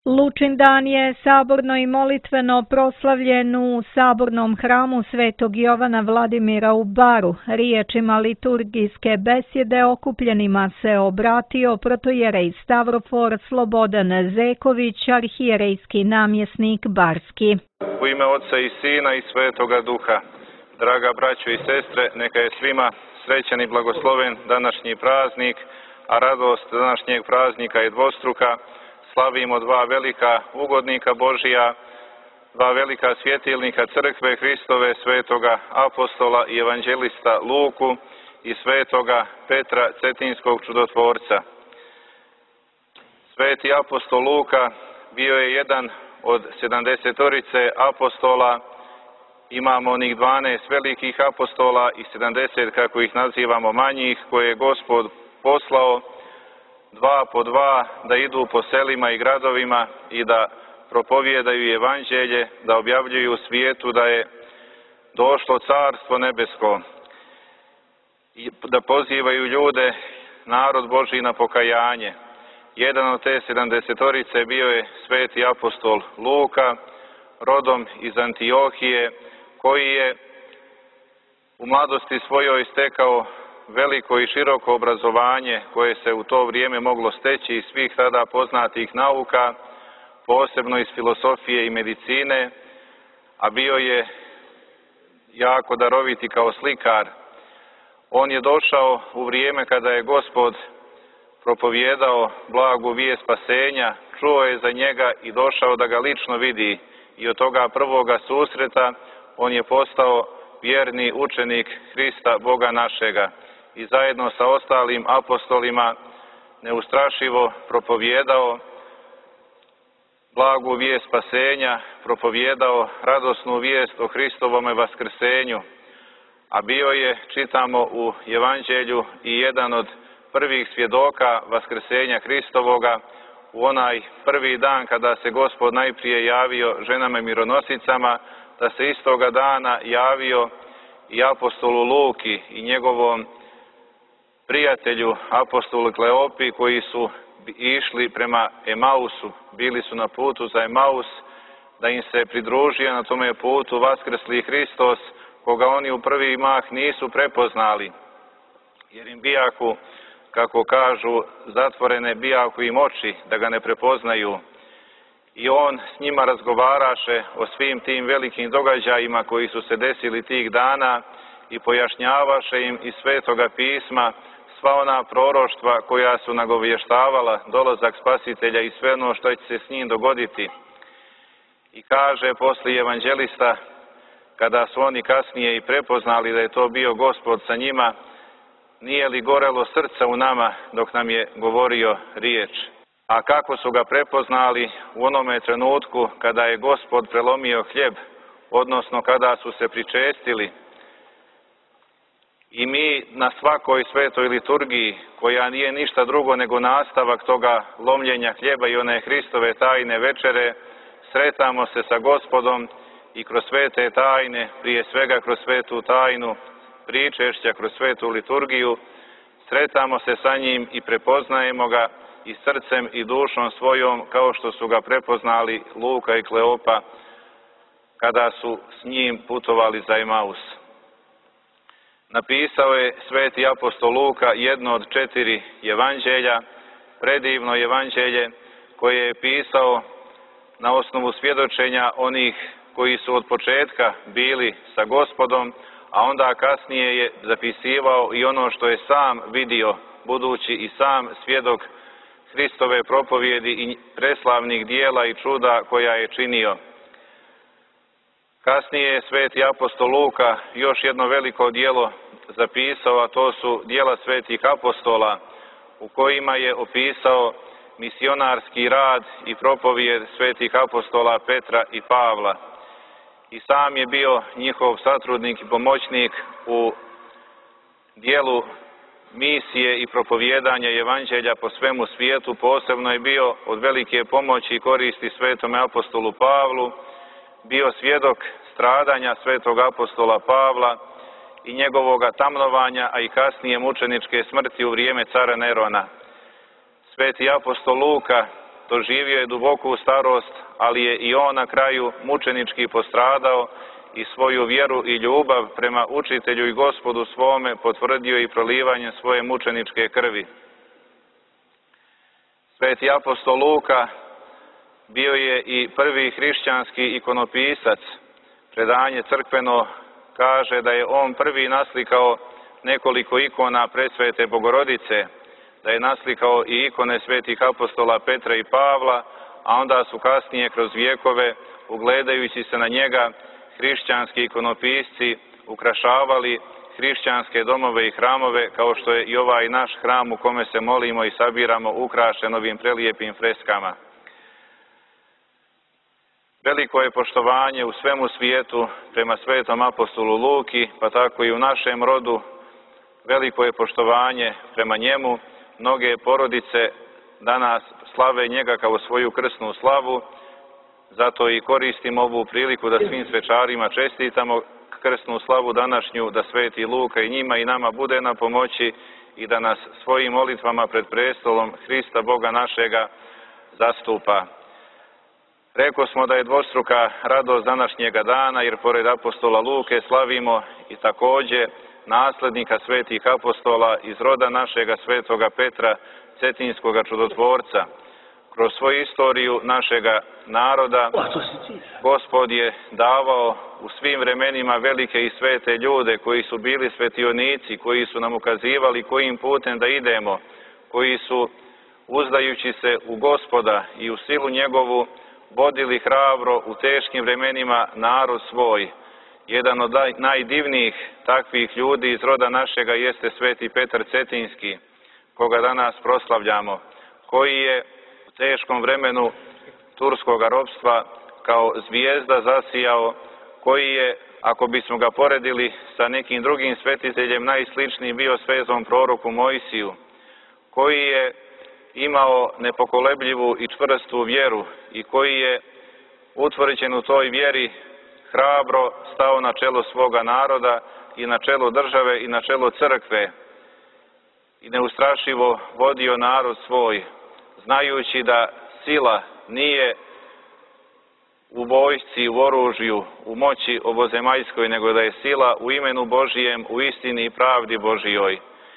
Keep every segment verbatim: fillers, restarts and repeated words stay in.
Lučin dan je saborno i molitveno proslavljen u sabornom hramu Svetog Jovana Vladimira u Baru. Riječima liturgijske besjede okupljenima se obratio protojerej Stavrofor Slobodan Zeković, arhijerejski namjesnik Barski. U ime Otca i Sina i Svetoga Duha, draga braćo i sestre, neka je svima srećan i blagosloven današnji praznik, a radost današnjeg praznika je dvostruka. Slavimo dva velika ugodnika Božija, dva velika svjetilnika crkve Hristove, svetoga apostola i evanđelista Luku i svetoga Petra Cetinskog čudotvorca. Sveti apostol Luka bio je jedan od sedamdesetorice apostola. Imamo onih dvanaest velikih apostola i sedamdeset, kako ih nazivamo, manjih, koje je Gospod poslao dva po dva da idu po selima i gradovima i da propovijedaju evanđelje, da objavljuju svijetu da je došlo carstvo nebesko i da pozivaju ljude, narod Božji, na pokajanje. Jedan od te sedamdesetorice bio je sveti apostol Luka, rodom iz Antiohije, koji je u mladosti svojoj stekao veliko i široko obrazovanje koje se u to vrijeme moglo steći iz svih tada poznatih nauka, posebno iz filosofije i medicine, a bio je jako daroviti kao slikar. On je došao u vrijeme kada je Gospod propovijedao blagu vijest spasenja, čuo je za njega i došao da ga lično vidi, i od toga prvoga susreta on je postao vjerni učenik Hrista, Boga našega, i zajedno sa ostalim apostolima neustrašivo propovijedao blagu vijest spasenja, propovijedao radosnu vijest o Hristovome vaskrsenju, a bio je, čitamo u Evanđelju, i jedan od prvih svjedoka vaskrsenja Hristovoga u onaj prvi dan kada se Gospod najprije javio ženama mironosicama, da se istoga dana javio i apostolu Luki i njegovom prijatelju apostolu Kleopi, koji su išli prema Emausu, bili su na putu za Emaus, da im se pridružio na tome putu vaskrsli Hristos, koga oni u prvi mah nisu prepoznali, jer im bijaku, kako kažu, zatvorene bijaku im oči da ga ne prepoznaju. I on s njima razgovaraše o svim tim velikim događajima koji su se desili tih dana i pojašnjavaše im iz Svetoga pisma sva ona proroštva koja su nagovještavala dolazak Spasitelja i sve ono što će se s njim dogoditi. I kaže poslije evanđelista, kada su oni kasnije i prepoznali da je to bio Gospod sa njima, nije li gorelo srce u nama dok nam je govorio riječ? A kako su ga prepoznali u onome trenutku kada je Gospod prelomio hljeb, odnosno kada su se pričestili. I mi na svakoj svetoj liturgiji, koja nije ništa drugo nego nastavak toga lomljenja hljeba i one Hristove tajne večere, sretamo se sa Gospodom i kroz svete tajne, prije svega kroz svetu tajnu pričešća, kroz svetu liturgiju, sretamo se sa njim i prepoznajemo ga i srcem i dušom svojom, kao što su ga prepoznali Luka i Kleopa kada su s njim putovali za Emaus. Napisao je sveti apostol Luka jedno od četiri evanđelja, predivno evanđelje koje je pisao na osnovu svjedočenja onih koji su od početka bili sa Gospodom, a onda kasnije je zapisivao i ono što je sam vidio, budući i sam svjedok Hristove propovjedi i preslavnih dijela i čuda koja je činio. Kasnije je sveti apostol Luka još jedno veliko djelo zapisao, a to su djela svetih apostola, u kojima je opisao misionarski rad i propovijed svetih apostola Petra i Pavla. I sam je bio njihov satrudnik i pomoćnik u dijelu misije i propovijedanja evanđelja po svemu svijetu. Posebno je bio od velike pomoći i koristi svetome apostolu Pavlu, bio svjedok stradanja svetog apostola Pavla i njegovoga tamnovanja, a i kasnije mučeničke smrti u vrijeme cara Nerona. Sveti apostol Luka doživio je duboku starost, ali je i on na kraju mučenički postradao i svoju vjeru i ljubav prema učitelju i Gospodu svome potvrdio i prolivanjem svoje mučeničke krvi. Sveti apostol Luka bio je i prvi hrišćanski ikonopisac. Predanje crkveno kaže da je on prvi naslikao nekoliko ikona Presvete Bogorodice, da je naslikao i ikone svetih apostola Petra i Pavla, a onda su kasnije kroz vjekove, ugledajući se na njega, hrišćanski ikonopisci ukrašavali hrišćanske domove i hramove, kao što je i ovaj naš hram u kome se molimo i sabiramo ukrašen ovim prelijepim freskama. Veliko je poštovanje u svemu svijetu prema svetom apostolu Luki, pa tako i u našem rodu. Veliko je poštovanje prema njemu. Mnoge porodice danas slave njega kao svoju krsnu slavu, zato i koristim ovu priliku da svim svečarima čestitamo krsnu slavu današnju, da sveti Luka i njima i nama bude na pomoći i da nas svojim molitvama pred prestolom Hrista Boga našega zastupa. Rekao smo da je dvostruka radost današnjega dana, jer pored apostola Luke slavimo i također naslednika svetih apostola iz roda našega svetoga Petra, cetinskoga čudotvorca. Kroz svoju istoriju našega naroda Gospod je davao u svim vremenima velike i svete ljude koji su bili svetionici, koji su nam ukazivali kojim putem da idemo, koji su uzdajući se u Gospoda i u silu njegovu vodili hrabro u teškim vremenima narod svoj. Jedan od najdivnijih takvih ljudi iz roda našega jeste sveti Petar Cetinski, koga danas proslavljamo, koji je u teškom vremenu turskog ropstva kao zvijezda zasijao, koji je, ako bismo ga poredili sa nekim drugim svetiteljem, najsličniji bio svetom proroku Mojsiju, koji je imao nepokolebljivu i čvrstu vjeru i koji je utvrđen u toj vjeri hrabro stao na čelo svoga naroda i na čelo države i na čelo crkve i neustrašivo vodio narod svoj, znajući da sila nije u vojsci, u oružju, u moći ovozemaljskoj, nego da je sila u imenu Božijem, u istini i pravdi Božijoj.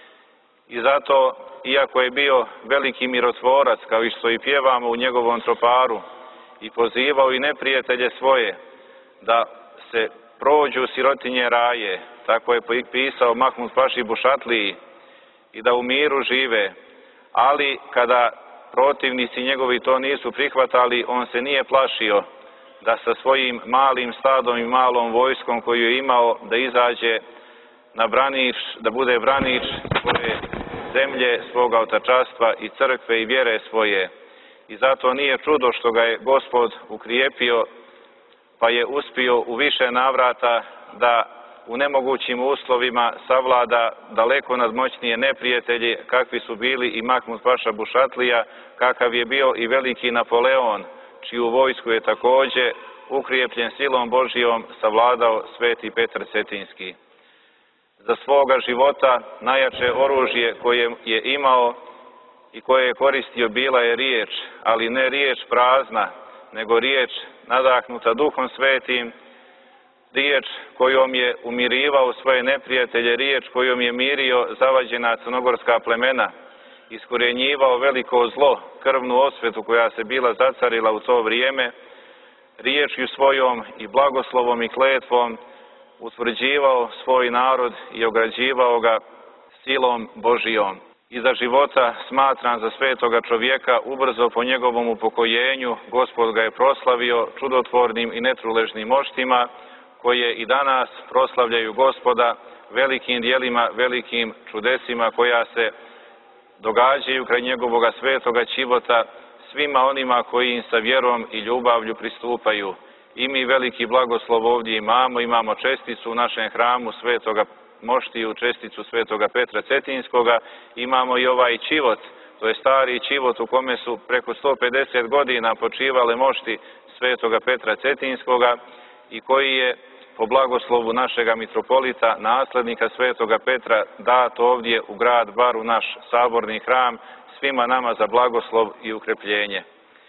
I zato, iako je bio veliki mirotvorac, kao što i pjevamo u njegovom troparu, i pozivao i neprijatelje svoje da se prođu sirotinje raje, tako je pisao Mahmud Paši Bušatliji, i da u miru žive, ali kada protivnici njegovi to nisu prihvatali, on se nije plašio da sa svojim malim stadom i malom vojskom koju je imao da izađe na branič, da bude branič svoje zemlje, svoga otačastva i crkve i vjere svoje. I zato nije čudo što ga je Gospod ukrijepio, pa je uspio u više navrata da u nemogućim uslovima savlada daleko nadmoćnije neprijatelji, kakvi su bili i Mahmud Paša Bušatlija, kakav je bio i veliki Napoleon, čiju vojsku je također ukrijepljen silom Božijom savladao sveti Petar Cetinski. Za svoga života najjače oružje koje je imao i koje je koristio bila je riječ, ali ne riječ prazna, nego riječ nadahnuta Duhom Svetim, riječ kojom je umirivao svoje neprijatelje, riječ kojom je mirio zavađena crnogorska plemena, iskorjenjivao veliko zlo, krvnu osvetu koja se bila zacarila u to vrijeme, riječju svojom i blagoslovom i kletvom utvrđivao svoj narod i ograđivao ga silom Božijom. I za života smatram za svetoga čovjeka, ubrzo po njegovom upokojenju, Gospod ga je proslavio čudotvornim i netruležnim moštima, koje i danas proslavljaju Gospoda velikim dijelima, velikim čudesima koja se događaju kraj njegovoga svetoga čivota svima onima koji im sa vjerom i ljubavlju pristupaju. I mi veliki blagoslov ovdje imamo, imamo česticu u našem hramu svetoga moštiju, česticu svetoga Petra Cetinskoga, imamo i ovaj čivot, to je stari čivot u kome su preko sto pedeset godina počivale mošti svetoga Petra Cetinskoga i koji je po blagoslovu našega mitropolita, naslednika svetoga Petra, dat ovdje u grad Bar, u naš saborni hram, svima nama za blagoslov i ukrepljenje.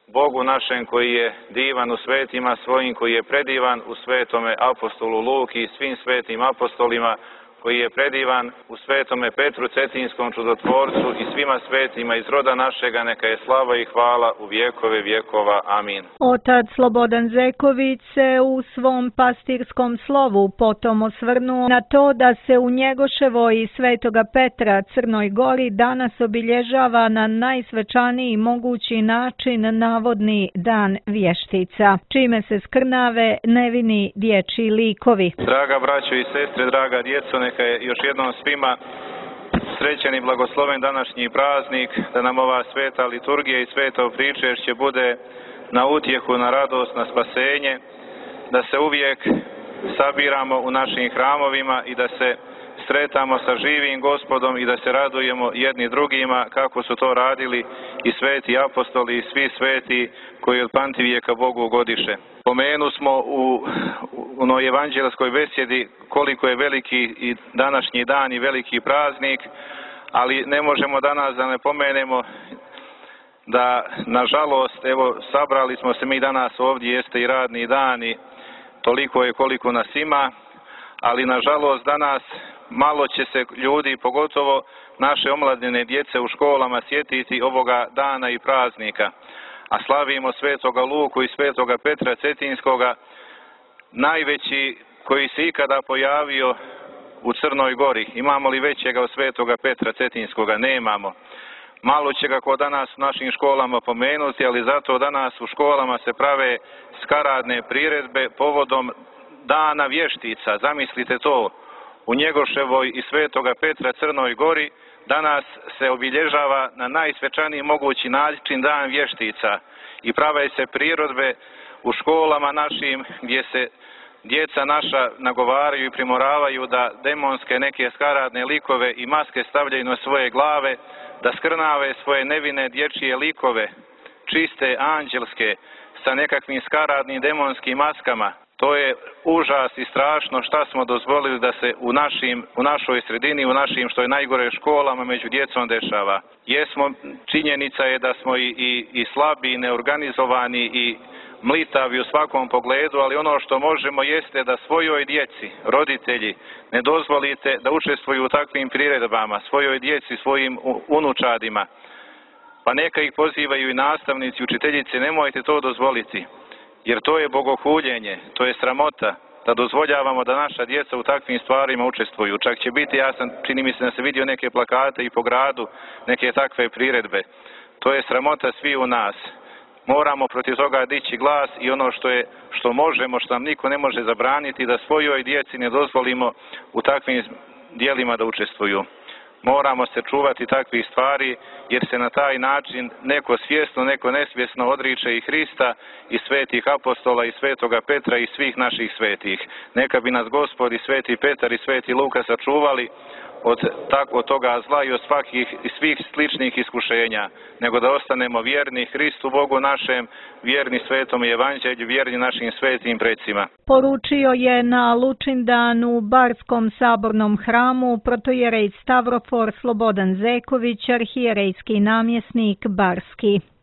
Bogu našem koji je divan u svetima svojim, koji je predivan u svetome apostolu Luki i svim svetim apostolima, koji je predivan u svetome Petru Cetinskom čudotvorcu i svima svetima iz roda našega, neka je slava i hvala u vjekove vjekova. Amin. Otac Slobodan Zeković se u svom pastirskom slovu potom osvrnuo na to da se u Njegoševoj i Svetoga Petra Crnoj Gori danas obilježava na najsvečaniji mogući način navodni dan vještica, čime se skrnave nevini dječji likovi. Draga braćo i sestre, draga djeco, neka je još jednom svima srećen i blagosloven današnji praznik, da nam ova sveta liturgija i sveto pričešće bude na utjehu, na radost, na spasenje, da se uvijek sabiramo u našim hramovima i da se sretamo sa živim Gospodom i da se radujemo jedni drugima kako su to radili i sveti apostoli i svi sveti koji od pamtivijeka Bogu godiše. Pomenu smo u onoj evanđelskoj besjedi koliko je veliki i današnji dan i veliki praznik, ali ne možemo danas da ne pomenemo da, nažalost, evo, sabrali smo se mi danas ovdje, jeste i radni dan i toliko je koliko nas ima, ali nažalost danas malo će se ljudi, pogotovo naše omladine djece u školama, sjetiti ovoga dana i praznika. A slavimo svetoga Luku i svetoga Petra Cetinskoga, najveći koji se ikada pojavio u Crnoj Gori. Imamo li većega od svetoga Petra Cetinskoga? Nemamo. Malo će ga ko danas u našim školama pomenuti, ali zato danas u školama se prave skaradne priredbe povodom dana vještica. Zamislite to, u Njegoševoj i svetoga Petra Crnoj Gori danas se obilježava na najsvečaniji mogući način dan vještica i prave se priredbe u školama našim gdje se djeca naša nagovaraju i primoravaju da demonske neke skaradne likove i maske stavljaju na svoje glave, da skrnave svoje nevine dječje likove, čiste, anđelske, sa nekakvim skaradnim demonskim maskama. To je užas i strašno šta smo dozvolili da se u, našim, u našoj sredini, u našim što je najgore školama među djecom dešava. Jesmo, činjenica je da smo i, i, i slabi, i neorganizovani i mlitavi u svakom pogledu, ali ono što možemo jeste da svojoj djeci, roditelji, ne dozvolite da učestvuju u takvim priredbama, svojoj djeci, svojim unučadima. Pa neka ih pozivaju i nastavnici, učiteljice, nemojte to dozvoliti. Jer to je bogohuljenje, to je sramota da dozvoljavamo da naša djeca u takvim stvarima učestvuju. Čak će biti, ja sam, čini mi se da se vidio neke plakate i po gradu, neke takve priredbe. To je sramota svi u nas. Moramo protiv toga dići glas i ono što je, što možemo, što nam niko ne može zabraniti, da svojoj djeci ne dozvolimo u takvim dijelima da učestvuju. Moramo se čuvati takvih stvari, jer se na taj način neko svjesno, neko nesvjesno odriče i Hrista i svetih apostola i svetoga Petra i svih naših svetih. Neka bi nas Gospod i sveti Petar i sveti Luka sačuvali od tako toga zla i od svakih i svih sličnih iskušenja, nego da ostanemo vjerni Hristu Bogu našem, vjerni svetom evanđelju, vjerni našim svetim precima. Poručio je na Lučindan u Barskom sabornom hramu protojerej Stavrofor Slobodan Zeković, arhijerejski namjesnik Barski.